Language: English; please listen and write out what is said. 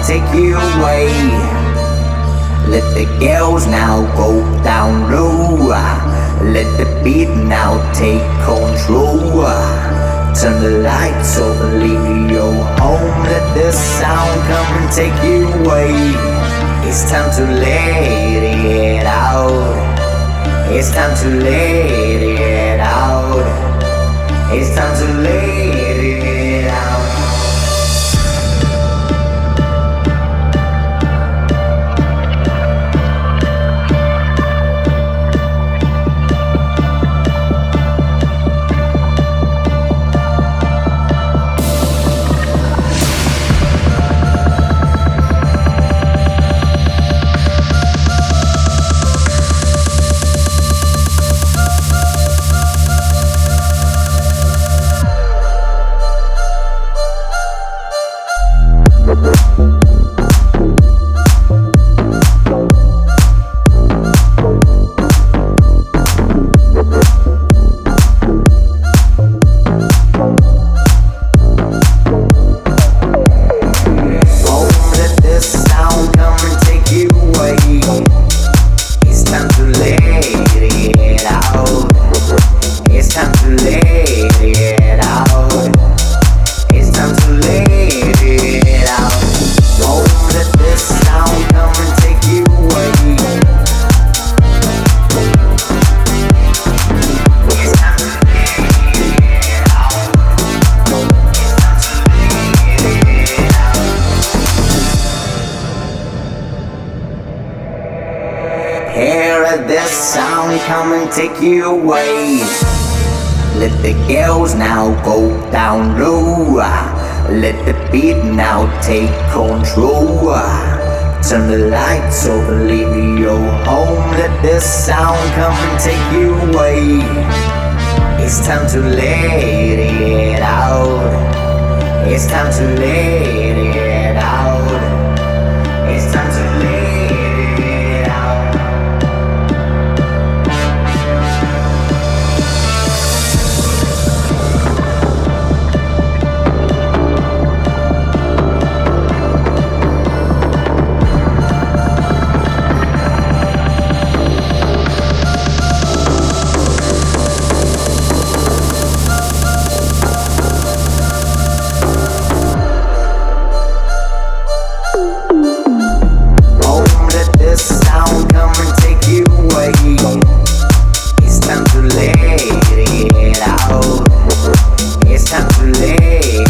take you away. Let the girls now go down low. Let the beat now take control. Turn the lights off and leave your home. Let the sound come and take you away. It's time to let it out. It's time to let it out. It's time to let it out. Hear this sound come and take you away. Let the girls now go down low. Let the beat now take control. Turn the lights off and leave your home. Let the sound come and take you away. It's time to let it out. It's time to let it out. It's time to let it out. It's time to let it out. It's time to let